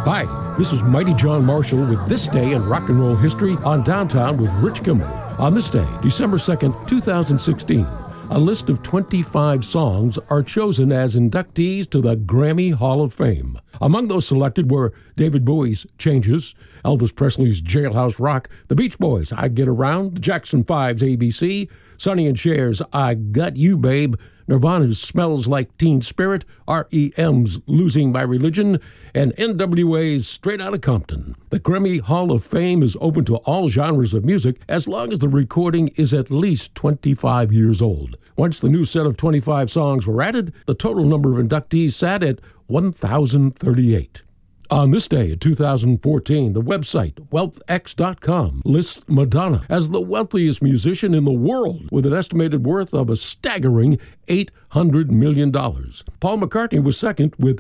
Hi, this is Mighty John Marshall with This Day in Rock and Roll History on Downtown with Rich Kimball. On this day, December 2nd, 2016, a list of 25 songs are chosen as inductees to the Grammy Hall of Fame. Among those selected were David Bowie's Changes, Elvis Presley's Jailhouse Rock, the Beach Boys' I Get Around, the Jackson 5's ABC, Sonny and Cher's I Got You Babe, Nirvana's Smells Like Teen Spirit, R.E.M.'s Losing My Religion, and N.W.A.'s Straight Outta Compton. The Grammy Hall of Fame is open to all genres of music as long as the recording is at least 25 years old. Once the new set of 25 songs were added, the total number of inductees sat at 1,038. On this day in 2014, the website WealthX.com lists Madonna as the wealthiest musician in the world with an estimated worth of a staggering $800 million. Paul McCartney was second with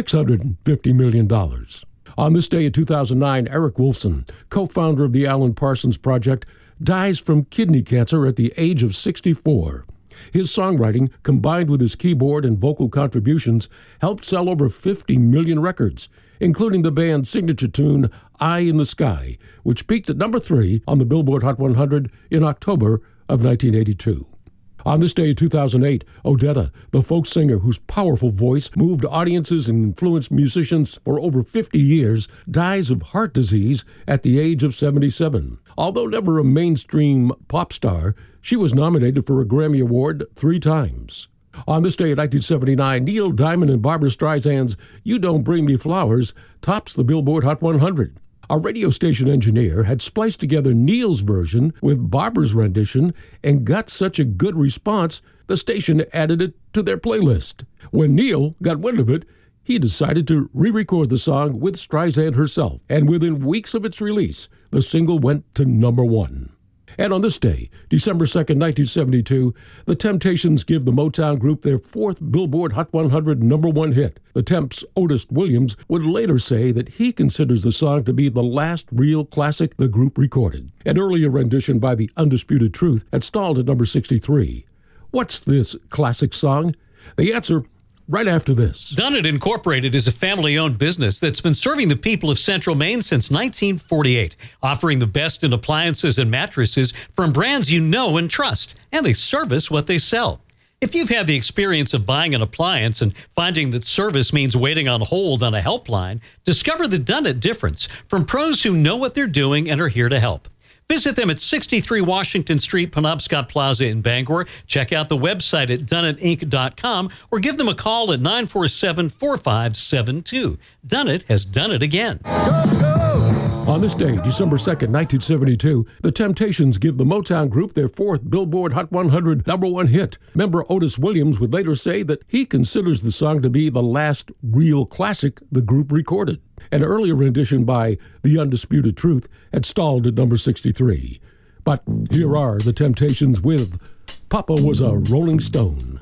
$650 million. On this day in 2009, Eric Woolfson, co-founder of the Alan Parsons Project, dies from kidney cancer at the age of 64. His songwriting, combined with his keyboard and vocal contributions, helped sell over 50 million records, including the band's signature tune, Eye in the Sky, which peaked at number 3 on the Billboard Hot 100 in October of 1982. On this day in 2008, Odetta, the folk singer whose powerful voice moved audiences and influenced musicians for over 50 years, dies of heart disease at the age of 77. Although never a mainstream pop star, she was nominated for a Grammy Award 3 times. On this day in 1979, Neil Diamond and Barbra Streisand's You Don't Bring Me Flowers tops the Billboard Hot 100. A radio station engineer had spliced together Neil's version with Barbara's rendition and got such a good response, the station added it to their playlist. When Neil got wind of it, he decided to re-record the song with Streisand herself, and within weeks of its release, the single went to number 1. And on this day, December 2nd, 1972, the Temptations give the Motown group their 4th Billboard Hot 100 number 1 hit. The Temps' Otis Williams would later say that he considers the song to be the last real classic the group recorded. An earlier rendition by The Undisputed Truth had stalled at number 63. What's this classic song? The answer right after this. Dunnett Incorporated is a family-owned business that's been serving the people of Central Maine since 1948, offering the best in appliances and mattresses from brands you know and trust, and they service what they sell. If you've had the experience of buying an appliance and finding that service means waiting on hold on a helpline, discover the Dunnett difference from pros who know what they're doing and are here to help. Visit them at 63 Washington Street, Penobscot Plaza in Bangor. Check out the website at DunnettInc.com or give them a call at 947-4572. Dunnett has done it again. On this day, December 2nd, 1972, the Temptations give the Motown group their 4th Billboard Hot 100 number 1 hit. Member Otis Williams would later say that he considers the song to be the last real classic the group recorded. An earlier rendition by The Undisputed Truth had stalled at number 63. But here are the Temptations with Papa Was a Rolling Stone.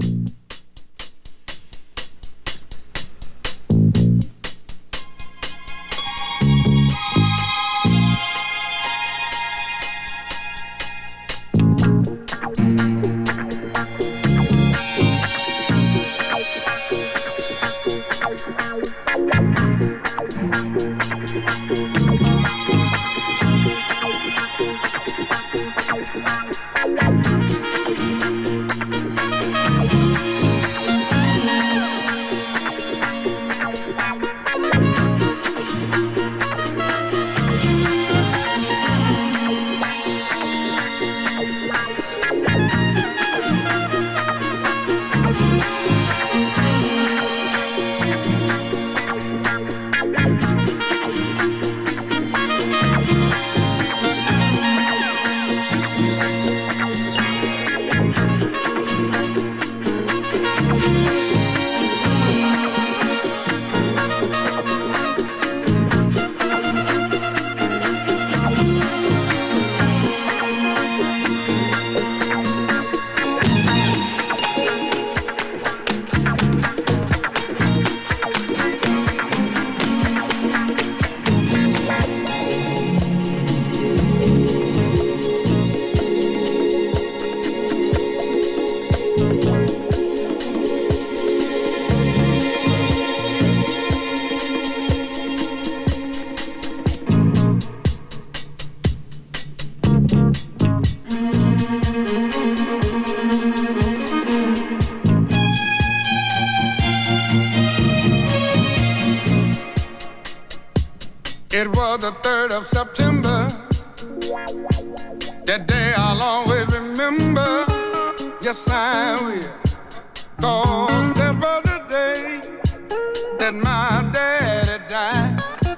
It was the 3rd of September. That day I'll always remember. Yes, I will. 'Cause that was the day that my daddy died.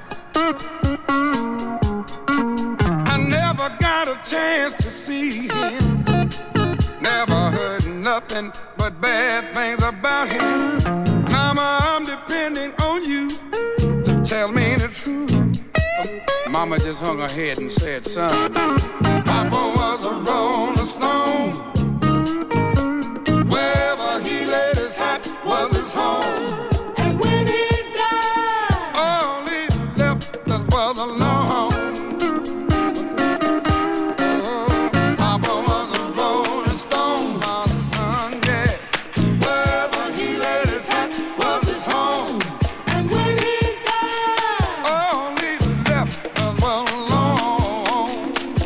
I never got a chance to see him. Never heard nothing but bad things about him. Mama, I'm depending on you to tell me the truth. Mama just hung her head and said, son, Papa was a rolling stone. Wherever he laid his hat was his home. And when he died, all he left us was alone. Papa was a rolling stone, my son, yeah. Wherever he laid his hat was his home. And when he died, all he left us was alone.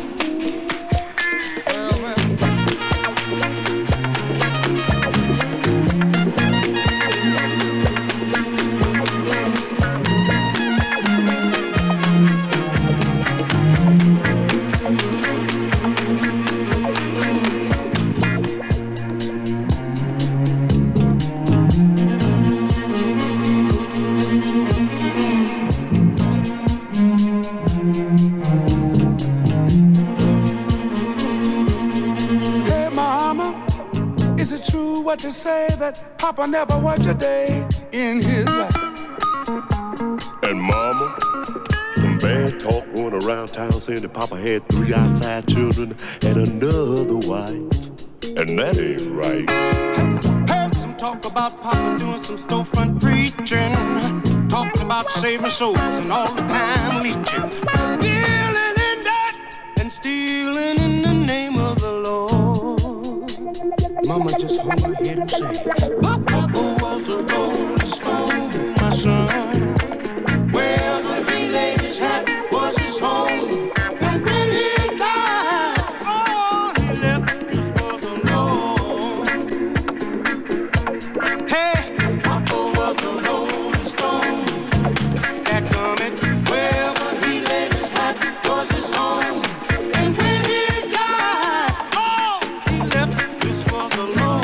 Hey, Mama, is it true what they say that Papa never worked a day in his life? And Mama, some bad talk going around town saying that Papa had 3 outside children and another wife. And that ain't right. Heard some talk about Papa doing some storefront preaching, talking about saving souls and all the time leeching, dealing in that and stealing in the name of the Lord. Mama just hung her head and said, Papa was a rolling stone, my son. Wherever he laid his hat was his home. And when he died, all he left us was alone. Hey, Papa was a rolling stone. That comment, wherever he laid his hat was his home. And when he died, all he left us was alone.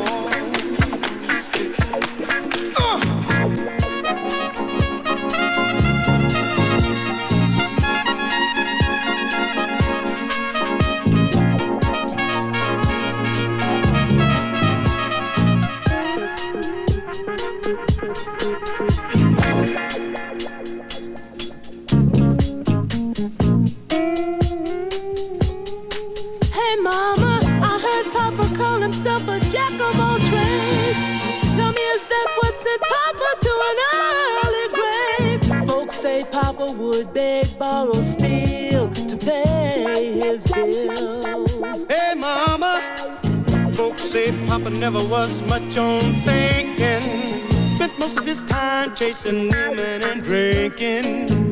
Hey mama, I heard Papa call himself a jack of all trades. Tell me, is that what sent Papa to an early grave? Folks say Papa would beg, borrow, steal to pay his bills. Hey, Mama, folks say Papa never was much on thinking. Spent most of his time chasing women and drinking.